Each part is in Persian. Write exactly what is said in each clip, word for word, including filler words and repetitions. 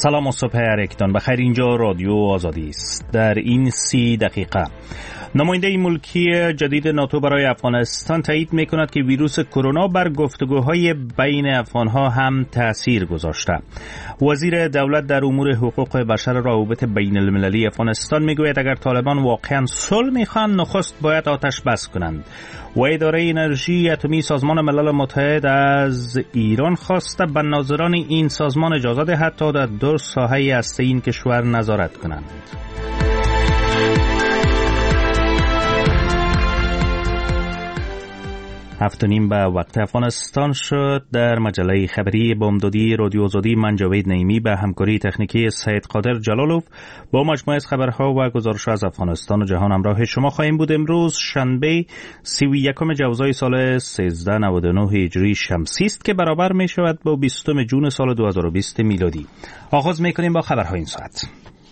سلام و صبح هر یکتان بخیر. اینجا رادیو آزادی است. در این سی دقیقه نماینده ملکی جدید ناتو برای افغانستان تایید می‌کند که ویروس کرونا بر گفتگوهای بین افغان‌ها هم تأثیر گذاشته. وزیر دولت در امور حقوق بشر روابط بین المللی افغانستان میگوید اگر طالبان واقعا صلح می‌خواهند نخست باید آتش بس کنند. و اداره انرژی اتمی سازمان ملل متحد از ایران خواسته به ناظران این سازمان اجازه دهد تا در دو ساحه هسته این کشور نظارت کنند. هفت و نیم به وقت افغانستان شد. در مجله خبری بامدادی رادیو آزادی من جاوید نعیمی به همکاری تکنیکی سید قادر جلالوف با مجموعه از خبرها و گزارش‌ها از افغانستان و جهان همراه شما خواهیم بود. امروز شنبه سی و یکم جوزای سال سیزده نود و نه هجری شمسی است که برابر می شود با بیستم جون سال دو هزار و بیست میلادی. آغاز می کنیم با خبرهای این ساعت.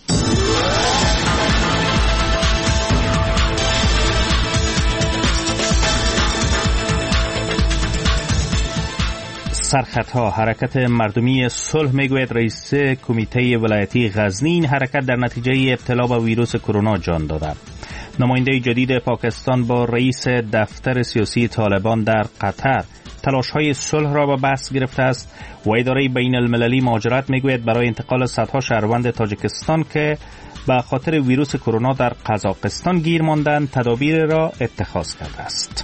سرخطها حرکت مردمی صلح میگوید رئیس کمیته ولایتی غزنی حرکت در نتیجه ابتلا به ویروس کرونا جان داده. نماینده جدید پاکستان با رئیس دفتر سیاسی طالبان در قطر تلاش‌های صلح را به بحث گرفته است و اداره بین المللی مهاجرت میگوید برای انتقال صدها شهروند تاجیکستان که به خاطر ویروس کرونا در قزاقستان گیر ماندند تدابیر را اتخاذ کرده است.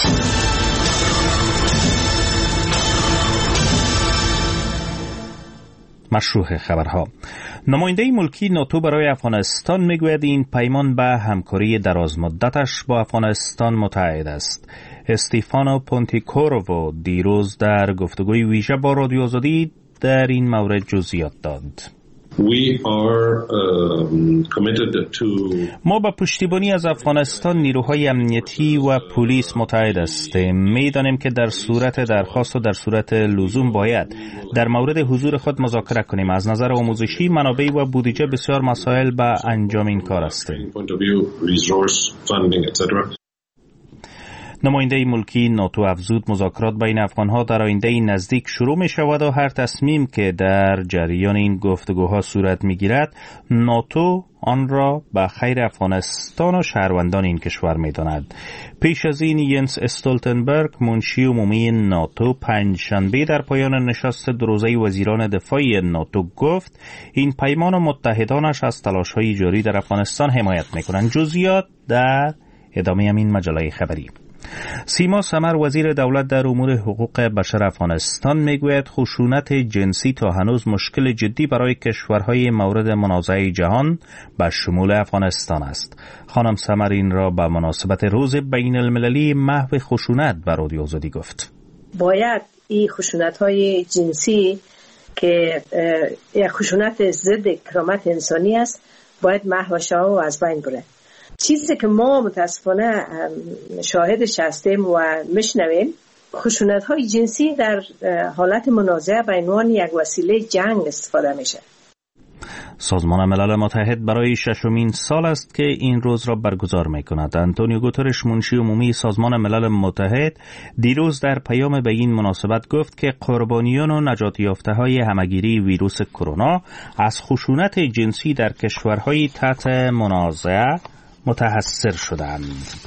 مشروع خبرها. نماینده ملکی ناتو برای افغانستان میگوید این پیمان به همکاری درازمدتش با افغانستان متعهد است. استیفانو پونتیکورو دیروز در گفتگوی ویژه با رادیو آزادی در این مورد جزئیات داد. We are, um, committed to... ما با پشتیبانی از افغانستان نیروهای امنیتی و پلیس متعهد هستیم. می‌دانیم که در صورت درخواست و در صورت لزوم باید در مورد حضور خود مذاکره کنیم. از نظر آموزشی، منابع و بودجه بسیار مسائل به انجام این کار هستیم. نماینده ملکی ناتو افزود مذاکرات بین افغانها در آینده نزدیک شروع می شود و هر تصمیم که در جریان این گفتگوها صورت می گیرد ناتو آن را به خیر افغانستان و شهروندان این کشور می داند. پیش از این ینس استولتنبرگ منشی عمومی ناتو پنجشنبه در پایان نشست دو روزه وزیران دفاع ناتو گفت این پیمان و متحدانش از تلاش‌های جاری در افغانستان حمایت می کنند. جزئیات در ادامه همین مجله خبری. سیما سمر وزیر دولت در امور حقوق بشر افغانستان میگوید خشونت جنسی تا هنوز مشکل جدی برای کشورهای مورد منازعه جهان به شمول افغانستان است. خانم سمر این را به مناسبت روز بین المللی محو خشونت به رادیو آزادی گفت. باید این خشونت‌های جنسی که خشونت ضد کرامت انسانی است باید محو شود و از بین بره. چیزی که ما متاسفانه شاهدش هستیم و میشنویم خشونت‌های جنسی در حالت منازعه به عنوان یک وسیله جنگ استفاده میشه. سازمان ملل متحد برای ششمین سال است که این روز را برگزار می‌کند. آنتونیو گوترش منشی عمومی سازمان ملل متحد دیروز در پیام به این مناسبت گفت که قربانیان و نجات یافته‌های همگیری ویروس کرونا از خشونت جنسی در کشورهای تحت منازعه متحسر شدند.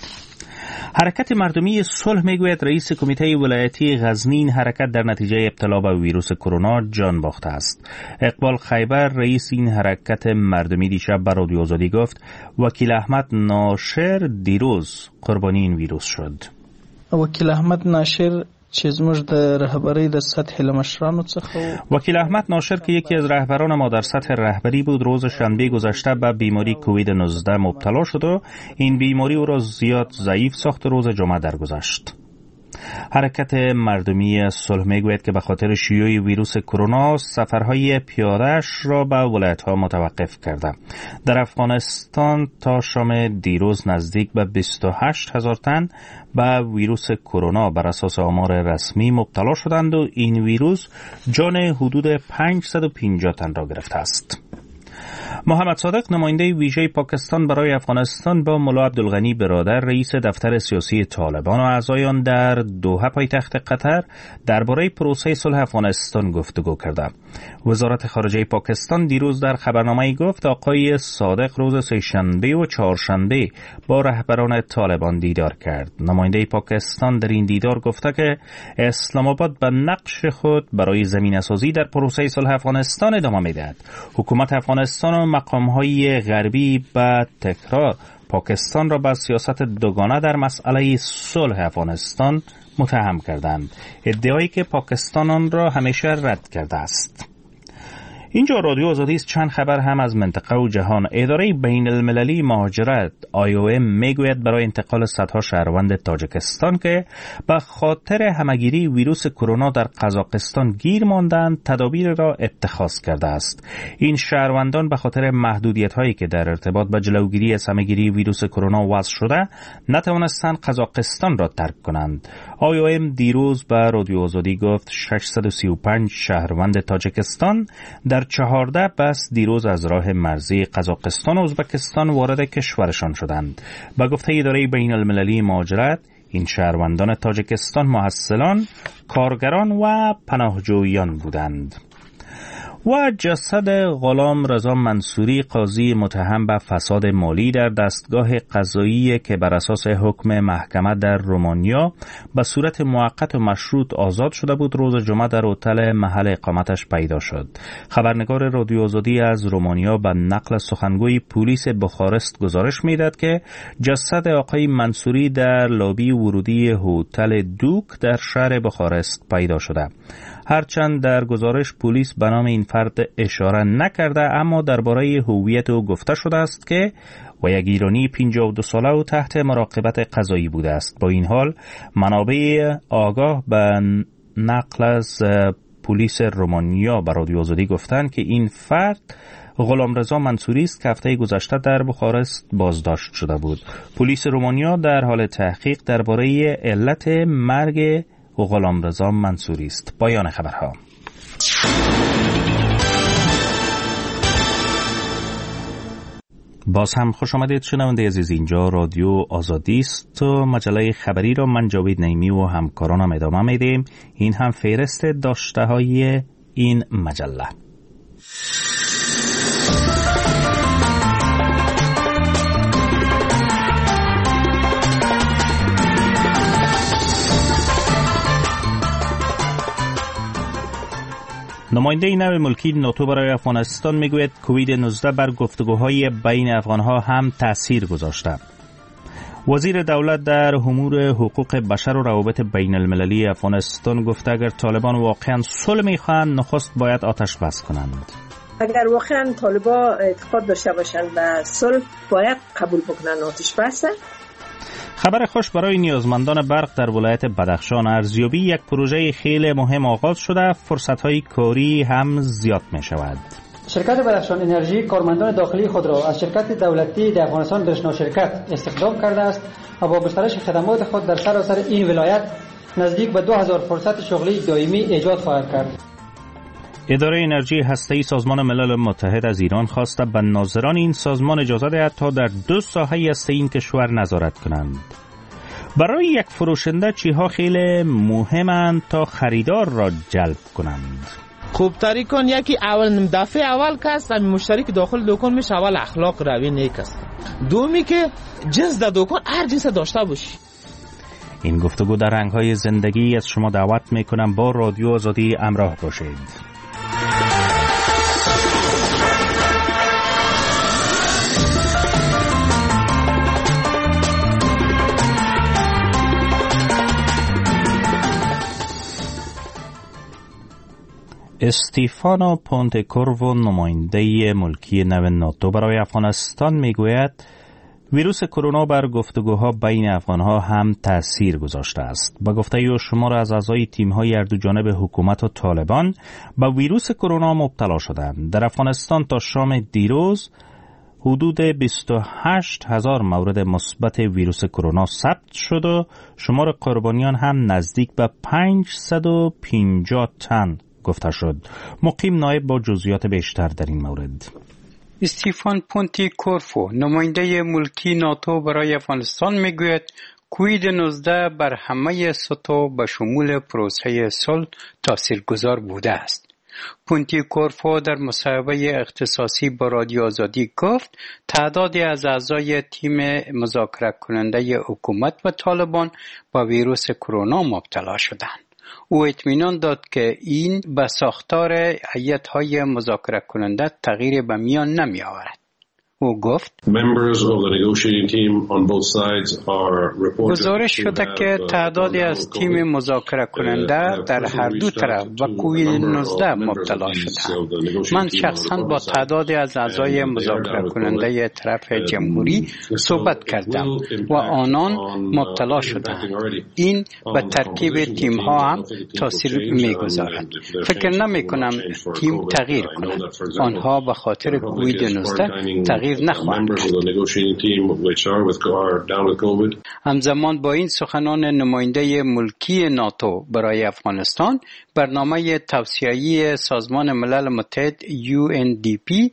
حرکت مردمی صلح میگوید رئیس کمیته ولایتی غزنی حرکت در نتیجه ابتلا به ویروس کرونا جان باخته است. اقبال خیبر رئیس این حرکت مردمی دیشب به رادیو آزادی گفت وکیل احمد ناشر دیروز قربانی این ویروس شد. وکیل احمد ناشر چې زموږ د رهبری د سطح لمشرانو څخه وکیل احمد ناشر که یکی از رهبران ما در سطح رهبری بود روز شنبه گذشته به بیماری کووید نوزده مبتلا شد و این بیماری او را زیاد ضعیف ساخت و روز جمعه درگذشت. حرکت مردمی صلح میگوید که به خاطر شیوع ویروس کرونا سفرهای پیاده‌اش را به ولایت‌ها متوقف کرده. در افغانستان تا شام دیروز نزدیک به بیست و هشت هزار تن به ویروس کرونا بر اساس آمار رسمی مبتلا شدند و این ویروس جان حدود پانصد و پنجاه تن را گرفته است. محمد صادق نماینده ویژه پاکستان برای افغانستان با ملا عبدالغنی برادر رئیس دفتر سیاسی طالبان و اعضایان در دوحه پایتخت قطر درباره پروسه صلح افغانستان گفتگو کرده. وزارت خارجه پاکستان دیروز در خبرنامه‌ای گفت آقای صادق روز سه‌شنبه و چهارشنبه با رهبران طالبان دیدار کرد. نماینده پاکستان در این دیدار گفته که اسلام آباد به نقش خود برای زمینه‌سازی در پروسه صلح افغانستان ادامه می‌دهد. حکومت افغانستان و مقام‌های غربی به تکرار پاکستان را به سیاست دوگانه در مسئله صلح افغانستان متهم کردند، ادعایی که پاکستان آن را همیشه رد کرده است. اینجا رادیو آزادی است. چند خبر هم از منطقه و جهان. اداره بین المللی مهاجرت آی او ام میگوید برای انتقال صدها شهروند تاجیکستان که به خاطر همگیری ویروس کرونا در قزاقستان گیر ماندند تدابیر را اتخاذ کرده است. این شهروندان به خاطر محدودیت هایی که در ارتباط با جلوگیری از همگیری ویروس کرونا وضع شده نتوانستند قزاقستان را ترک کنند. آی او ام دیروز به رادیو آزادی گفت ششصد و سی و پنج شهروند تاجیکستان در چهارده بس دیروز از راه مرزی قزاقستان و ازبکستان وارد کشورشان شدند. به گفته اداره بین المللی مهاجرت این شهروندان تاجیکستان محصلان، کارگران و پناهجویان بودند. و جسد غلام رضا منصوری قاضی متهم به فساد مالی در دستگاه قضایی که بر اساس حکم محکمه در رومانیا به صورت موقت و مشروط آزاد شده بود روز جمعه در هتل محل اقامتش پیدا شد. خبرنگار رادیو آزادی از رومانیا به نقل سخنگوی پلیس بخارست گزارش میداد که جسد آقای منصوری در لابی ورودی هتل دوک در شهر بخارست پیدا شده. هرچند در گزارش پلیس به نام این فرد اشاره نکرده، اما درباره هویت او گفته شده است که و یک ایرانی پنجاه و دو ساله و تحت مراقبت قضایی بوده است. با این حال منابع آگاه به نقل از پلیس رومانیا به رادیو آزادی گفتند که این فرد غلامرضا منصوری است که هفته گذشته در بخارست بازداشت شده بود. پلیس رومانیا در حال تحقیق درباره علت مرگ غلامرضا منصوری است. پایان خبرها. باز هم خوش آمدید شنونده عزیز. اینجا رادیو آزادی است و مجله خبری را من جاوید نعیمی و همکارانم ادامه میدیم. این هم فهرست داشته های این مجله. نماینده نو ملکی ناتو برای افغانستان میگوید کووید نوزده بر گفتگوهای بین افغانها هم تأثیر گذاشته. وزیر دولت در امور حقوق بشر و روابط بین المللی افغانستان گفته اگر طالبان واقعا صلح میخواهند نخست باید آتش بس کنند. اگر واقعا طالبان اعتقاد داشته باشند به صلح باید قبول بکنن آتش بس. خبر خوش برای نیازمندان برق در ولایت بدخشان. ارزیابی یک پروژه خیلی مهم آغاز شده، فرصت‌های کاری هم زیاد می شود. شرکت بدخشان انرژی کارمندان داخلی خود را از شرکت دولتی در افغانستان رشنا شرکت استخدام کرده است و با گسترش خدمات خود در سراسر این ولایت نزدیک به دو هزار فرصت شغلی دائمی ایجاد خواهد کرد. اداره انرژی هسته‌ای سازمان ملل متحد از ایران خواسته به ناظران این سازمان اجازه دهد تا در دو ساحه هسته‌ای این کشور نظارت کنند. برای یک فروشنده چیها خیلی مهمند تا خریدار را جلب کنند؟ خوب طریقان یکی اول دفعه اول کس هم مشتری که داخل دکان میشه اول اخلاق روی نیک است. دومی که جنس در دکان هر جنس داشته باشی. این گفتگو در رنگ‌های زندگی از شما دعوت میکنم با رادیو آزادی همراه باشید. استیفانو پونتکورو نماینده ملکی نو ناتو برای افغانستان میگوید ویروس کرونا بر گفتگوها بین افغانها هم تأثیر گذاشته است. با گفته او شمار از اعضای تیم‌های هر دو جانب حکومت و طالبان با ویروس کرونا مبتلا شدند. در افغانستان تا شام دیروز حدود بیست و هشت هزار مورد مثبت ویروس کرونا ثبت شد و شمار قربانیان هم نزدیک به پانصد و پنجاه تن گفته شد. مقیم نایب با جزئیات بیشتر در این مورد. استیفان پونتی کورفو نماینده ملکی ناتو برای افغانستان میگوید کووید نوزده بر همه سطوح به شمول پروسه صلح تاثیرگذار بوده است. پونتی کورفو در مصاحبه اختصاصی با رادیو آزادی گفت تعدادی از اعضای تیم مذاکره کننده حکومت و طالبان با ویروس کرونا مبتلا شدند. او اطمینان داد که این به ساختار هیئت‌های مذاکره کننده تغییر به میان نمی آورد. او گفت گزارش شده که تعدادی از تیم مذاکره کننده در هر دو طرف به کووید نوزده مبتلا شدند. من شخصا با تعدادی از اعضای مذاکره کننده طرف جمهوری صحبت کردم و آنان مبتلا شدند. این به ترکیب تیم ها هم تاثیر میگذارد. فکر نمی کنم تیم تغییر کند. آنها به خاطر کووید نوزده تغییر نخواهند کرد. همزمان با این سخنان نماینده ملکی ناتو برای افغانستان، برنامه توسعه‌ای سازمان ملل متحد یو ان دی پی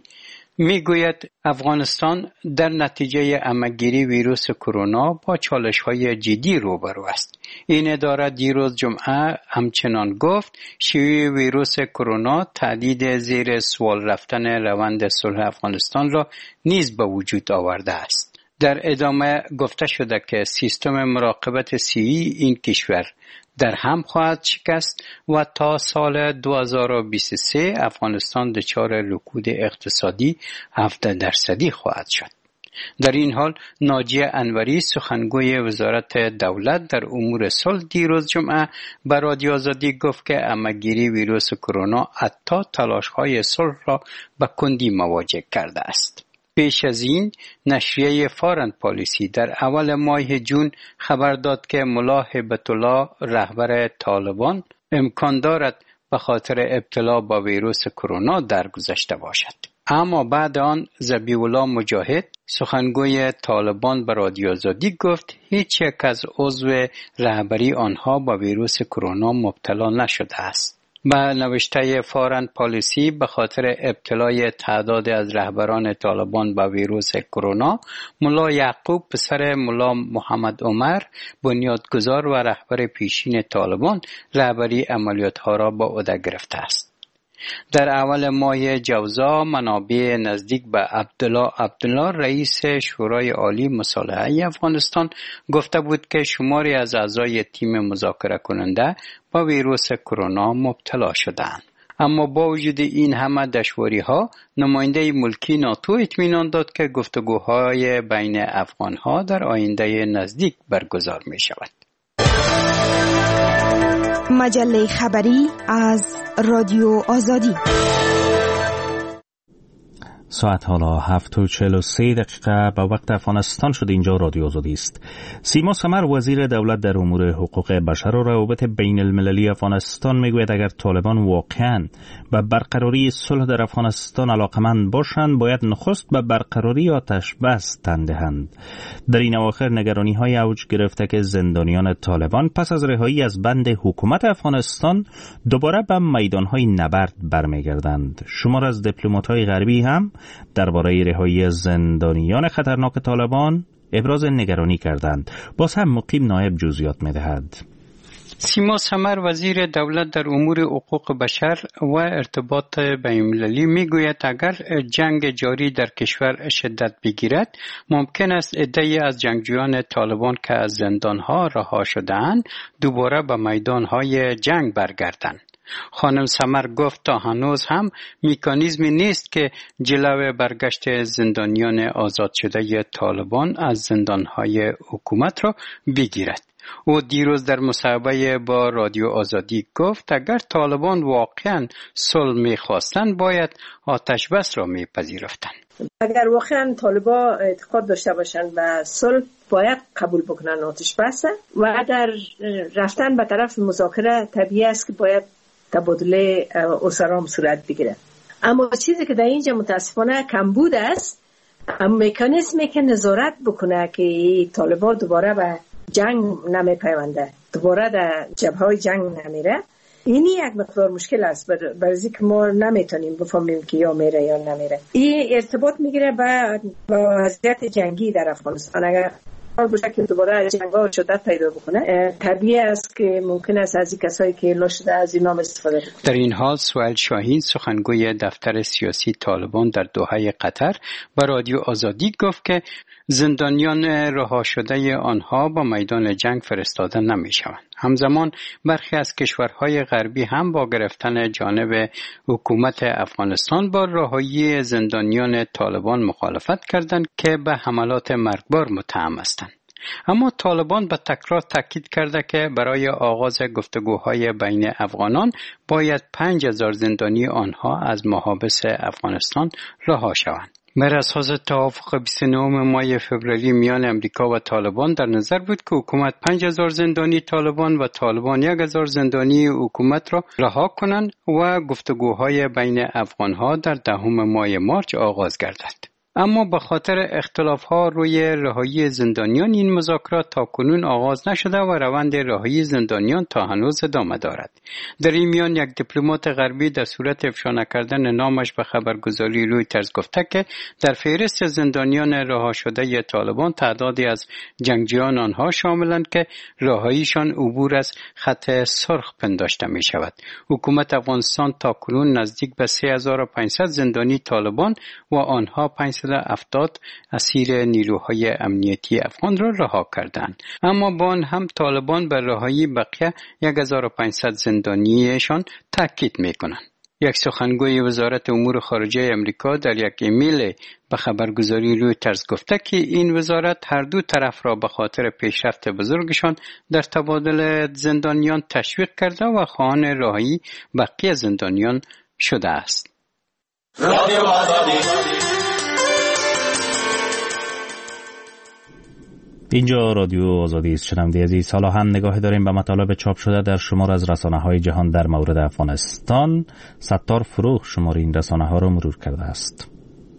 میگوید افغانستان در نتیجه همه‌گیری ویروس کرونا با چالش‌های جدی روبرو است. این اداره دیروز جمعه همچنان گفت شیوع ویروس کرونا تهدید زیر سوال رفتن روند صلح افغانستان را نیز به وجود آورده است. در ادامه گفته شده که سیستم مراقبت صحی این کشور در هم خواهد شکست و تا سال دو هزار و بیست و سه افغانستان دچار رکود اقتصادی هفده درصدی خواهد شد. در این حال ناجیه انوری سخنگوی وزارت دولت در امور صلح دیروز جمعه به رادیو آزادی گفت که همه‌گیری ویروس کرونا حتی تلاش‌های صلح را به کندی مواجه کرده است. پیش از این نشریه فارن پالیسی در اول ماه جون خبر داد که ملا هیبت الله رهبر طالبان امکان دارد به خاطر ابتلا با ویروس کرونا درگذشته باشد. اما بعد آن ذبیح الله مجاهد سخنگوی طالبان به رادیو آزادی گفت هیچ یک از عضو رهبری آنها با ویروس کرونا مبتلا نشده است. به نوشته فارن پالیسی به خاطر ابتلای تعداد از رهبران طالبان با ویروس کرونا، ملا یعقوب پسر ملا محمد عمر بنیادگذار و رهبر پیشین طالبان رهبری عملیات‌ها را به عهده گرفته است. در اول ماه جوزا منابع نزدیک به عبدالله عبدالله رئیس شورای عالی مصالحه افغانستان گفته بود که شماری از اعضای تیم مذاکره کننده با ویروس کرونا مبتلا شدند. اما با وجود این همه دشواری‌ها نماینده ملکی ناتو اطمینان داد که گفتگوهای بین افغان‌ها در آینده نزدیک برگزار می‌شود. مجله خبری از رادیو آزادی. ساعت حالا هفت و چهل و سه دقیقه به وقت افغانستان شد. اینجا رادیو آزادی است. سیما سمر وزیر دولت در امور حقوق بشر و روابط بین المللی افغانستان میگوید اگر طالبان واقعا به برقراری صلح در افغانستان علاقمند باشند باید نخست به برقراری آتش بس تن دهند. در این اواخر نگرانی های اوج گرفته که زندانیان طالبان پس از رهایی از بند حکومت افغانستان دوباره به میدان های نبرد برمیگردند. شمار از دیپلمات های غربی هم درباره رهایی زندانیان خطرناک طالبان ابراز نگرانی کردند. باز هم مقیم نایب جزئیات می‌دهد. سیما سمر وزیر دولت در امور حقوق بشر و ارتباط بین‌المللی میگوید اگر جنگ جاری در کشور شدت بگیرد ممکن است عده‌ای از جنگجویان طالبان که از زندان‌ها رها شده‌اند دوباره به میدان‌های جنگ برگردند. خانم سمر گفت تا هنوز هم مکانیزمی نیست که جلو برگشت زندانیان آزاد شده طالبان از زندانهای حکومت را بگیرد. او دیروز در مصاحبه با رادیو آزادی گفت اگر طالبان واقعا صلح می‌خواستند باید آتش بس را می‌پذیرفتند. اگر واقعا طالبان اعتقاد داشته باشند و صلح باید قبول بکنن آتش بس و اگر رفتن به طرف مذاکره طبیعی است که باید تبادله اسرام صورت بگیره. اما چیزی که در اینجا متاسفانه کمبود است مکانیزمی که نظارت بکنه که طالبان دوباره به جنگ نمی پیونده، دوباره در جبهه جنگ نمیره، این یک مقدار مشکل است، برای که ما نمیتونیم بفهمیم که یا میره یا نمیره. این ارتباط میگیره با وضعیت جنگی در افغانستان. اگر باشه که دوباره جنگ‌ها شدت پیدا بکنه، طبیعی است که ممکن است از کسایی که لا شده از این نام استفاده کنه. در این حال سهیل شاهین سخنگوی دفتر سیاسی طالبان در دوحه قطر به رادیو آزادی گفت که زندانیان رها شده آنها با میدان جنگ فرستاده نمی شوند. همزمان برخی از کشورهای غربی هم با گرفتن جانب حکومت افغانستان با رهایی زندانیان طالبان مخالفت کردند که به حملات مرگبار متهم هستند. اما طالبان به تکرار تاکید کرده که برای آغاز گفتگوهای بین افغانان باید پنج هزار زندانی آنها از محابس افغانستان رها شوند. بر اساس توافق بیست و نه ماه فوریه میان امریکا و طالبان در نظر بود که حکومت پنج هزار زندانی طالبان و طالبان یک هزار زندانی حکومت را رها کنند و گفتگوهای بین افغانها در دهم ماه مارس آغاز گردد. اما به خاطر اختلاف‌ها روی رهایی زندانیان این مذاکرات تاکنون آغاز نشده و روند رهایی زندانیان تا هنوز ادامه دارد. در این میان یک دیپلمات غربی در صورت افشا نکردن نامش به خبرگزاری رویترز گفته که در فهرست زندانیان رها شده طالبان تعدادی از جنگجویان آنها شاملند که رهاییشان عبور از خط سرخ پنداشته می شود. حکومت افغانستان تاکنون نزدیک به سه هزار و پانصد زندانی طالبان و آنها پانصد و هفتاد اسیر نیروهای امنیتی افغان را رها کردند. اما با آن هم طالبان بر رهایی بقیه یک هزار و پانصد زندانیشان تاکید می‌کنند. یک سخنگوی وزارت امور خارجه امریکا در یک ایمیل به خبرگزاری رویترز گفته که این وزارت هر دو طرف را به خاطر پیشرفت بزرگشان در تبادل زندانیان تشویق کرده و خواهان رهایی بقیه زندانیان شده است. رادیو آزادی. اینجا رادیو آزادی است. شنونده عزیز، حالا هم نگاه داریم به مطالب چاپ شده در شمار از رسانه‌های جهان در مورد افغانستان. ستار فروغ شمار این رسانه‌ها را مرور کرده است.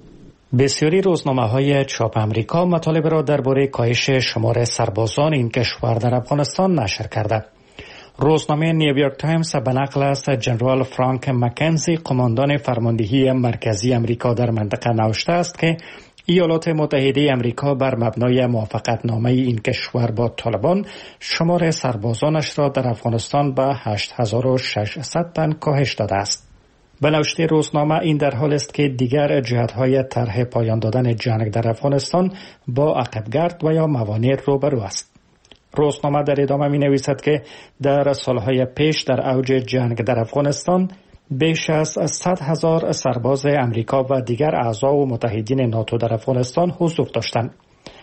بسیاری روزنامه‌های چاپ امریکا مطالب را درباره کاهش شمار سربازان این کشور در افغانستان نشر کرده. روزنامه نیویورک تایمز به نقل از جنرال فرانک مکنزی، قماندان فرماندهی مرکزی امریکا در منطقه نوشته است که ایالات متحده امریکا بر مبنای موافقتنامه این کشور با طالبان شمار سربازانش را در افغانستان به هشت هزار و ششصد تن کاهش داده است. به نوشته روزنامه این در حال است که دیگر جهت‌های طرح پایان دادن جنگ در افغانستان با عقبگرد و یا موانع روبرو است. روزنامه در ادامه می نویسد که در سالهای پیش در اوج جنگ در افغانستان بیش از صد هزار سرباز امریکا و دیگر اعضا و متحدین ناتو در افغانستان حضور داشتند.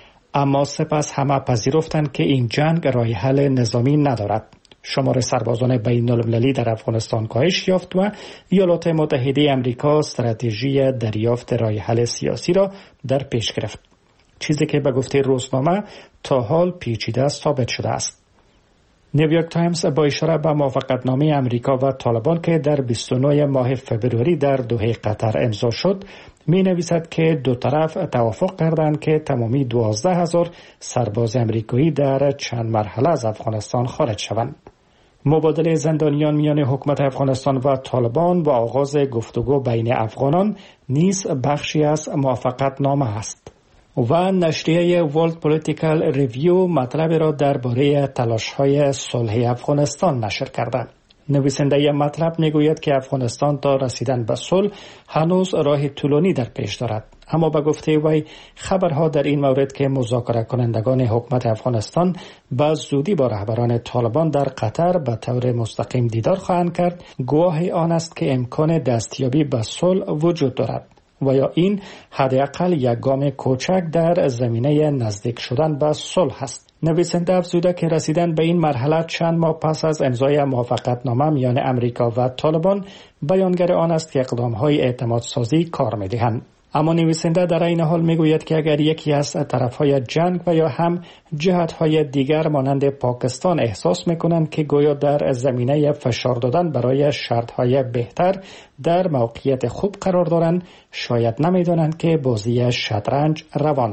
اما سپس همه پذیرفتند که این جنگ راه حل نظامی ندارد. شمار سربازان بین المللی در افغانستان کاهش یافت و ایالات متحده امریکا استراتژی دریافت راه حل سیاسی را در پیش گرفت. چیزی که به گفته روزنامه تا حال پیچیده ثابت شده است. نیویورک تایمز با اشاره به موافقتنامه امریکا و طالبان که در بیست و نه ماه فوریه در دوحه قطر امضا شد، می نویسد که دو طرف توافق کردند که تمامی دوازده هزار سرباز امریکایی در چند مرحله از افغانستان خارج شوند. مبادله زندانیان میان حکومت افغانستان و طالبان و آغاز گفتگو بین افغانان نیز بخشی از موافقتنامه است. و نشریه ورلد پولیتیکال ریویو مطلب را درباره تلاش‌های صلح افغانستان نشر کرده. نویسنده مطلب میگوید که افغانستان تا رسیدن به صلح هنوز راه طولانی در پیش دارد. اما به گفته وی خبرها در این مورد که مذاکره کنندگان حکومت افغانستان به زودی با رهبران طالبان در قطر به طور مستقیم دیدار خواهند کرد، گواه آن است که امکان دستیابی به صلح وجود دارد و یا این حداقل یک گام کوچک در زمینه نزدیک شدن به صلح است. نویسنده افزوده که رسیدن به این مرحله چند ماه پس از امضای موافقتنامه میان امریکا و طالبان بیانگر آن است که اقدام‌های اعتمادسازی کار می‌دهند. اما نویسنده در این حال میگوید که اگر یکی از طرفهای جنگ و یا هم جهت‌های دیگر مانند پاکستان احساس می‌کنند که گویا در زمینه فشار دادن برای شرط‌های بهتر در موقعیت خوب قرار دارند، شاید نمی‌دانند که بازی شطرنج روان است.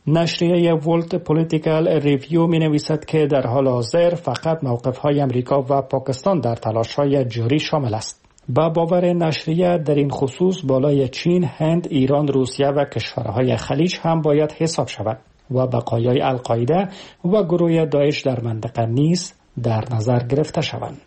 نشریه ولت پولیتیکال ریویو می نویسد که در حال حاضر فقط موقف های امریکا و پاکستان در تلاش های جاری شامل است. با باور نشریه در این خصوص بالای چین، هند، ایران، روسیه و کشورهای خلیج هم باید حساب شود و بقایای القاعده و گروه داعش در منطقه نیز در نظر گرفته شوند.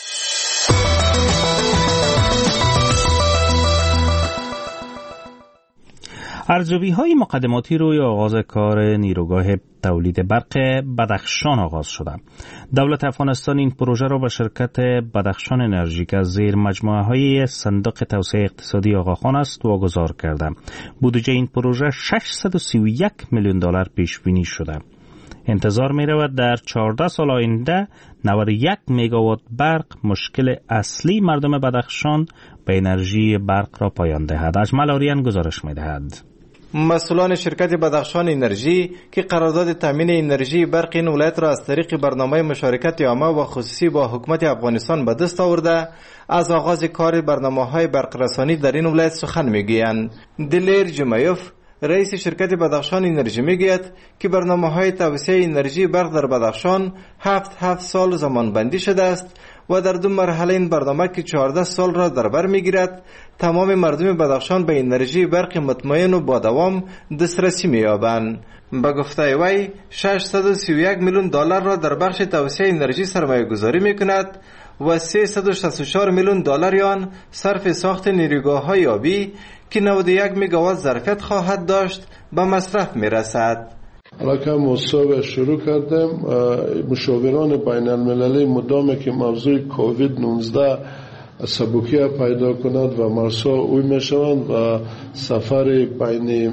ارزیابی‌های مقدماتی روی آغاز کار نیروگاه تولید برق بدخشان آغاز شده. دولت افغانستان این پروژه را به شرکت بدخشان انرژی که از زیر مجموعه‌های صندوق توسعه اقتصادی آقاخان است واگذار کرده. بودجه این پروژه ششصد و سی و یک میلیون دلار پیش بینی شده. انتظار می رود در چهارده سال آینده نود و یک مگاوات برق مشکل اصلی مردم بدخشان به انرژی برق را پایان دهد. اجمل آریان گزارش می دهد. مسئولان شرکت بدخشان انرژی که قرارداد تامین انرژی برق این ولایت را از طریق برنامه مشارکت عامه و خصوصی با حکومت افغانستان به دست آورده، از آغاز کار برنامه‌های برق رسانی در این ولایت سخن میگویند. دلیر جمعیف رئیس شرکت بدخشان انرژی میگوید که برنامه‌های توسعه انرژی برق در بدخشان هفت هفت سال زمان بندی شده است و در دو مرحله این برنامه که چهارده سال را در بر میگیرد تمام مردم بدخشان به انرژی برق مطمئن و با دوام دسترسی می‌یابند. به گفته وی ششصد و سی و یک میلیون دلار را در بخش توسعه انرژی سرمایه گذاری میکند و سیصد و شصت و چهار میلیون دلار آن صرف ساخت نیروگاه‌های آبی که نود و یک مگاوات ظرفیت خواهد داشت به مصرف میرسد. حالا که مصاحبه شروع کردیم، مشاوران بین المللی مدام که موضوع کووید نوزده سبکیه پیدا کند و مرسا اوی میشوند و سفر بین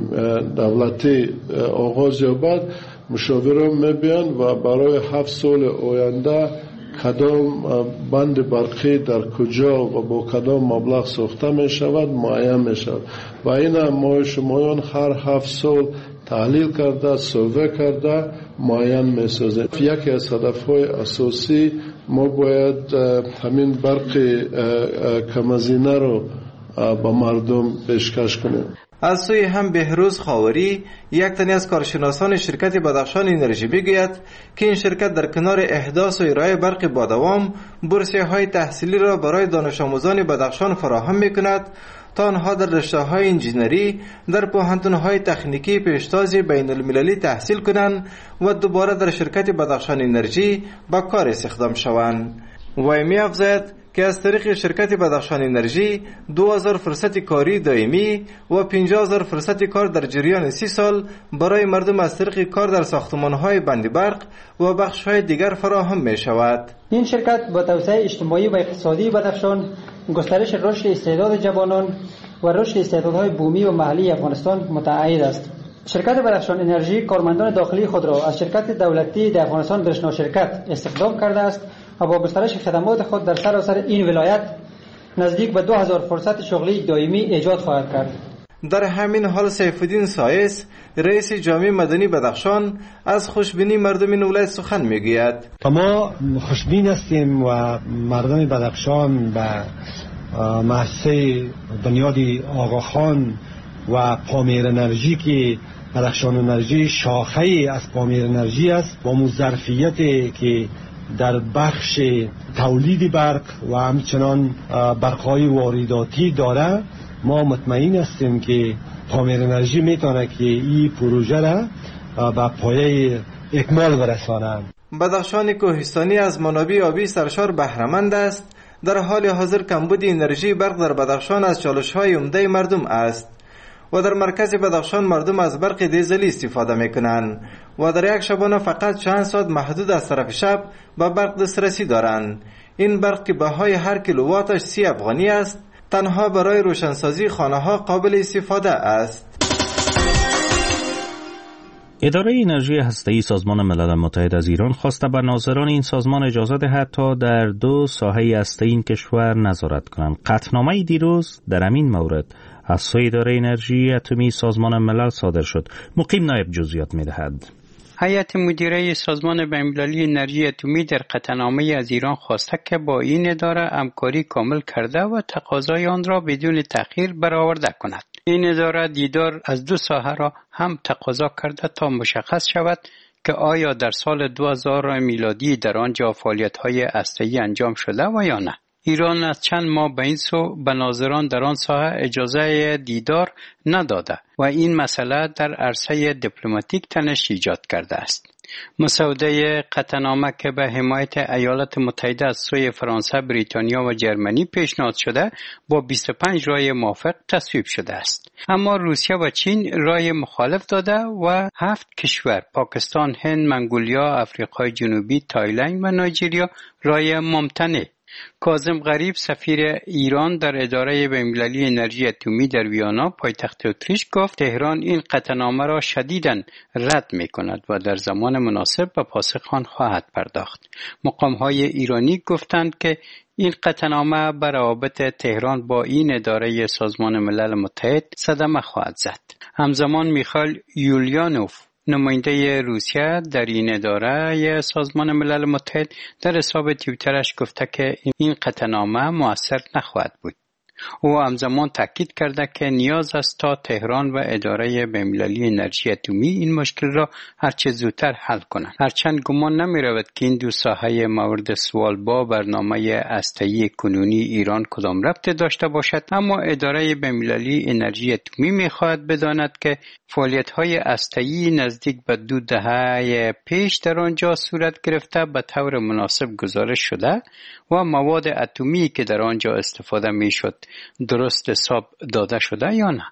دولتی آغاز یابد، مشاوران میبین و برای هفت سال آینده کدام بند برقی در کجا و با کدام مبلغ ساخته می شود معین می شود و این ما شمایان هر هفت سال تحلیل کرده، سروه کرده معین می سازیم. یکی از هدفهای اساسی ما باید همین برق کم‌هزینه رو به مردم پیشکش کنیم. از سوی هم بهروز خاوری، یک تنی از کارشناسان شرکت بدخشان انرژی میگوید که این شرکت در کنار احداث و ارائه برق با دوام بورسیه های تحصیلی را برای دانش آموزان بدخشان فراهم میکند تا آنها در رشته‌های انجینری در پوهنتون‌های تکنیکی پیشتاز بین المللی تحصیل کنند و دوباره در شرکت بدخشان انرژی به کار استخدام شوند. و می‌افزاید که از طریق شرکت بدخشان انرژی دو هزار فرصت کاری دائمی و پنجاه هزار فرصت کار در جریان سی سال برای مردم از طریق کار در ساختمان‌های بند برق و بخش‌های دیگر فراهم می‌شود. این شرکت با توسعه اجتماعی و اقتصادی بدخشان، گسترش رشد استعداد جوانان و رشد استعدادهای بومی و محلی افغانستان متعهد است. شرکت بدخشان انرژی کارمندان داخلی خود را از شرکت دولتی در افغانستان رشنا شرکت استخدام کرده است و با گسترش خدمات خود در سراسر این ولایت نزدیک به دو هزار فرصت شغلی دائمی ایجاد خواهد کرد. در همین حال سیف الدین سایس، رئیس جامعه مدنی بدخشان، از خوشبینی مردم این ولایت سخن میگوید. ما خوشبین هستیم و مردم بدخشان به مؤسسه بنیاد آقاخان و پامیر انرژی که بدخشان انرژی شاخه از پامیر انرژی است با ظرفیتی که در بخش تولید برق و همچنان برق‌های وارداتی داره، ما مطمئن هستیم که پامیر انرژی میتونه که این پروژه را به پایه اکمال برساند. بدخشان کوهستانی از منابع آبی سرشار بهره‌مند است. در حال حاضر کمبود انرژی برق در بدخشان از چالش‌های عمده مردم است و در مرکز بدخشان مردم از برق دیزلی استفاده میکنند و در یک شبانه فقط چند ساعت محدود از طرف شب به برق دسترسی دارند. این برق که بهای هر کیلوواتش سی افغانی است، تنها برای روشنسازی خانه ها قابل استفاده است. اداره انرژی هسته‌ای سازمان ملل متحد از ایران خواسته به ناظران این سازمان اجازه دهد تا در دو ساحه هسته‌ای این کشور نظارت کنند. قطعنامه دیروز در همین مورد از سوی اداره انرژی اتمی سازمان ملل صادر شد. مقیم نایب جزئیات می‌دهد. هیئت مدیره سازمان بین‌المللی انرژی اتمی در قطعنامه از ایران خواسته که با این اداره همکاری کامل کرده و تقاضای آن را بدون تأخیر برآورده کند. این اداره دیدار از دو ساحه را هم تقاضا کرده تا مشخص شود که آیا در سال دو هزار میلادی در آنجا فعالیت‌های هسته‌ای انجام شده و یا نه. ایران از چند ماه به این سو به ناظران در آن ساحه اجازه دیدار نداده و این مسئله در عرصه دیپلماتیک تنش ایجاد کرده است. مسوده قطعنامه که به حمایت ایالات متحده از سوی فرانسه، بریتانیا و جرمنی پیشنهاد شده با بیست و پنج رای موافق تصویب شده است. اما روسیه و چین رای مخالف داده و هفت کشور پاکستان، هند، منگولیا، آفریقای جنوبی، تایلند و نایجریا رای ممتنع. کاظم غریب سفیر ایران در اداره بین‌المللی انرژی اتمی در ویانا پایتخت اتریش گفت تهران این قطعنامه را شدیداً رد می‌کند و در زمان مناسب به پاسخ آن خواهد پرداخت. مقام‌های ایرانی گفتند که این قطعنامه بر روابط تهران با این اداره سازمان ملل متحد صدمه خواهد زد. همزمان میخائیل یولیانوف نماینده روسیه در این اداره سازمان ملل متحد در حساب توییترش گفته که این قطعنامه مؤثر نخواهد بود. او همزمان تاکید کرده که نیاز است تا تهران و اداره بین‌المللی انرژی اتمی این مشکل را هرچه زودتر حل کنند. هرچند گمان نمی رود که این دو ساحه مورد سوال با برنامه هسته‌ای کنونی ایران کدام ربط داشته باشد، اما اداره بین‌المللی انرژی اتمی می خواهد بداند که فعالیت‌های هسته‌ای نزدیک به دو دهه پیش در آنجا صورت گرفته به طور مناسب گزارش شده و مواد اتمی که در آنجا استفاده می‌شد درست حساب داده شده یا نه.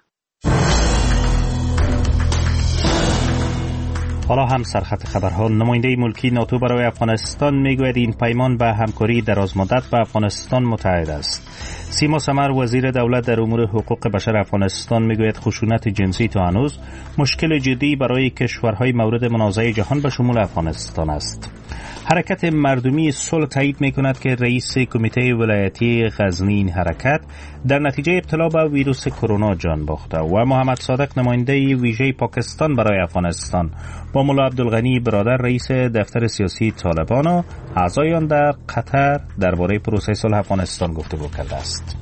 حالا هم سرخط خبرها. نماینده ملکی ناتو برای افغانستان میگوید این پیمان به همکاری درازمدت با افغانستان متعهد است. سیما سمر وزیر دولت در امور حقوق بشر افغانستان میگوید خشونت جنسی تا هنوز مشکل جدی برای کشورهای مورد منازعه جهان به شمول افغانستان است. حرکت مردمی صلح تایید میکند که رئیس کمیته ولایتی غزنی این حرکت در نتیجه ابتلا به ویروس کرونا جان باخته و محمد صادق نماینده ویژه پاکستان برای افغانستان با مولا عبدالغنی برادر رئیس دفتر سیاسی طالبان و اعضایان در قطر درباره پروسه صلح افغانستان گفتگو کرده است.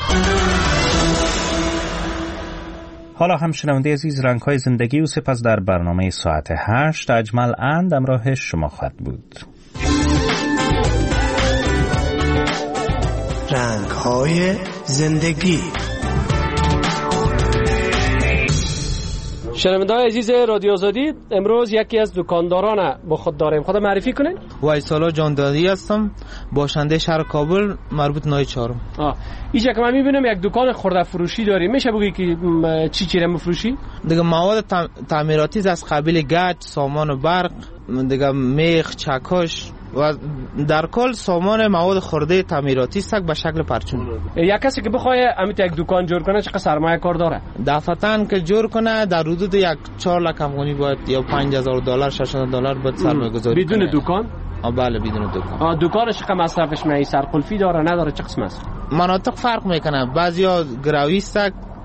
حالا هم شنونده عزیز، رنگ‌های زندگی و سپس در برنامه ساعت هشت اجمل اند همراه شما خواهد بود. رنگ‌های زندگی. شنونده‌های عزیز رادیو آزادی، امروز یکی از دکانداران با خود داریم. خود معرفی کنین. وایسالا جاندادی هستم، باشنده شهر کابل، مربوط نای چهارم. آه اینجا که من میبینم یک دکان خرده فروشی داری، میشه بگی که چی چی رو میفروشی؟ دیگه مواد تعمیراتی از قبیل گچ، سامان برق، دیگه میخ، چکش و در کل سامان مواد خرده تعمیراتی است به شکل پرچم. یک کسی که بخواد امیت یک دکان جور کنه چقدر سرمایه کار داره؟ دفعتاً که جور کنه در حدود یک چهار لک افغانی باید یا پنج هزار دلار شش هزار دلار باید سرمایه گذاری کنه. بدون دکان؟ آه بله بدون دکان. آه دکانش چقدر مصرفش میای؟ سرقلفی داره نداره؟ چه قسم است؟ مناطق فرق میکنه. بعضیا گراویست،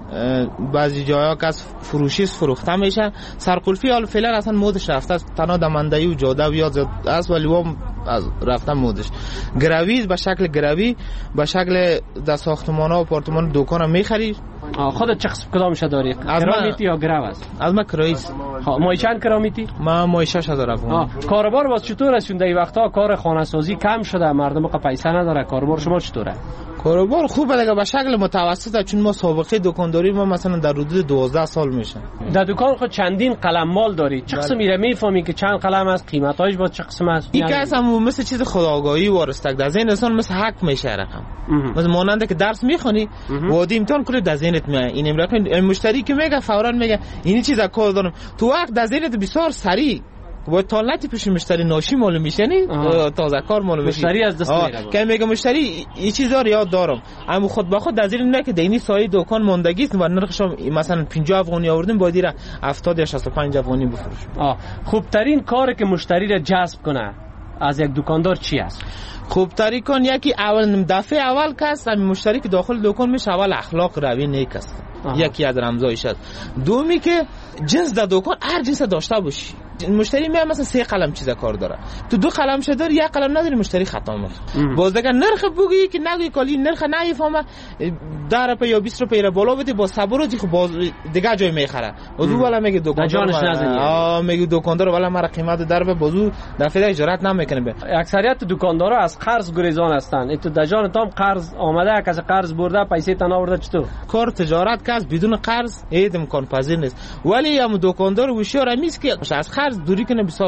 بعضی جاها که از فروشی فروخته میشن. سرقلفی حال فعلا اصلا مودش رفته است، تنها دمندهی و جاده و یاد است ولی هم از رفته مودش. گراوی به شکل گراوی به شکل در ساختمان ها و آپارتمان دکان میخری. خودت چه قسم کدامش داری؟ کرامیتی یا گراو است؟ از ما کرایست. مای چند کرامیتی؟ ما مای شش هزار افغان. کاروبار باز چطور رسونده این وقتا؟ کار خانه سازی کم شده، مردم که پیسه نداره. کاروبار شما چطوره؟ کاروبار خوبه دیگه به شکل متوسطه، چون ما سابقه دکانداری ما مثلا در حدود دوازده سال میشه. در دکان خود چندین قلم مال داری، چه قسم میره میفهمی که چند قلم است، قیمتاش با چه قسم است؟ این که اصلا مثل چیز خودآگاهی وارستک در ذهن انسان مثل حق میشه رقم. مثلا مانند که درس میخونی وادی امتحان کلی در ذهنت میاد. این امرا مشتری که میگه فورا میگه این چیزا کار دارم، تو وقت در ذهنت بسیار سریع با طالتی پیش مشتری ناشی معلوم میشه، نی تازه کار معلوم میشه. مشتری از دست میره که میگه مشتری این چیزا یاد دارم، اما خود به خود در ذهن نه که دینی سایه دکان ماندگی است و نرخش مثلا پنجاه افغانی آوردیم باید را هفتاد یا شصت و پنج افغانی بفروشیم. آه خوب ترین کاری که مشتری را جذب کنه از یک دکاندار چی است؟ خوب ترین کن یکی اول دفعه اول کس همین مشتری که داخل دکان میشه اول اخلاق روی نیک است. یکی از رمزایش است. دومی که جنس در دکان هر جنس داشته باشی، مشتری میاد مثلا سه قلم چیزا کار داره، تو دو قلم شده یک قلم نداری، مشتری خطا میکنه. باز دیگه نرخ بگی که نگی کالی نرخ نمیفهمه، ده روپیه یا بیست روپیه بالا بده با صبر و دیگه باز دیگه جای میخره. بازو والا میگه دکاندار آ میگه دکاندار والا مرا قیمت در بازو دفعه اجارت نمیکنه. به اکثریت دکاندارا از قرض گریزان هستن. تو دجان تام قرض آمده، کسی قرض برده پیسه تن آورده. چطور کار تجارت کس بدون قرض اید امکان پذیر نیست، ولی هم دکاندار هوشیار همیست که از قرض دوری کنه. بسیار